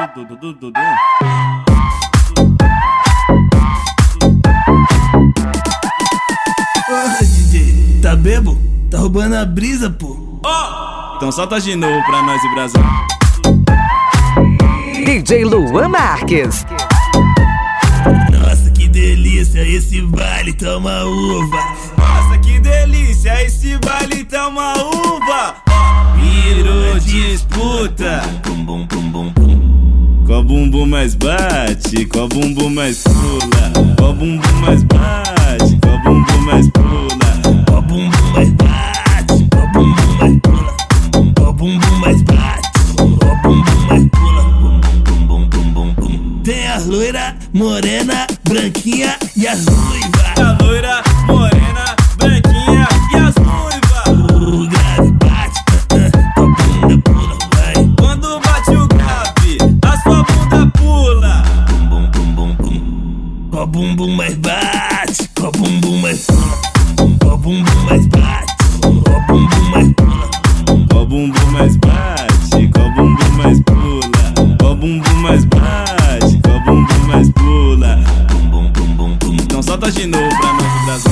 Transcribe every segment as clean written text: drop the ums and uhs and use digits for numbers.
Porra, DJ, tá bebo? Tá roubando a brisa, pô. Então solta de novo pra nós e Brasil. DJ Luan Marques. Nossa, que delícia, esse baile toma uva. Nossa, que delícia, esse baile tá uma uva. Virou disputa. Bum, bum, bum, bum, bum. Qual bumbum mais bate, qual bumbum mais pula. Qual bumbum mais bate, qual bumbum mais pula. Qual bumbum mais bate, qual bumbum mais pula. Qual bumbum mais bate, qual bumbum mais pula. Bum, bum, bum, bum, bum. Tem a loira, morena, branquinha e as ruivas. A loira, morena, branquinha e as ruivas. O grave bate, tua bunda pula, vai. Quando bate o grave, a sua bunda pula. Bum, bum, bum, bum. Qual bumbum mais bate, qual bumbum mais pula. Qual bumbum mais bate, qual bumbum mais pula. Qual bumbum mais bate, qual bumbum mais pula. Qual bumbum mais bate, qual bumbum mais pula. Bum, bum, bum, bum. Então solta de novo pra nós e Brasil.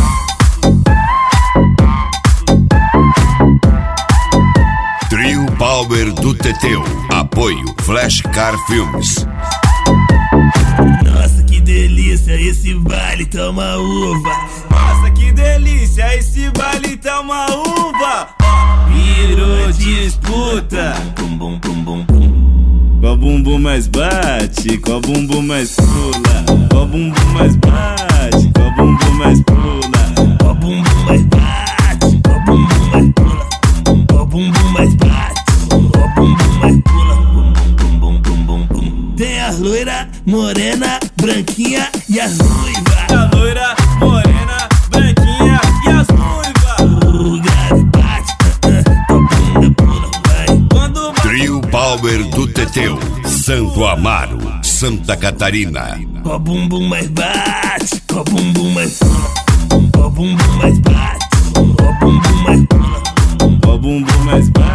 Trio Power do Teteu. Apoio Flashcar Filmes. Nossa, que delícia, esse baile toma uva. Nossa, que delícia, esse baile tá uma uva. Virou disputa. Bum, bum, bum, bum, bum. Qual bumbum mais bate, qual bumbum mais pula. Qual bumbum mais bate, qual bumbum mais pula. Qual bumbum mais bate, qual bumbum mais pula. Qual bumbum mais bate, qual bumbum mais pula. Bum, bum, bum, bum, bum. Tem a loira, morena, branquinha e as ruivas. A loira, morena, branquinha e as ruivas. O grave bate, tua bunda pula, vai. Quando bate Trio Power do Teteu. Santo Amaro, Santa Catarina. Qual bumbum mais bate, qual bumbum mais pula. Qual bumbum mais bate, qual bumbum mais pula. qual bumbum mais bate.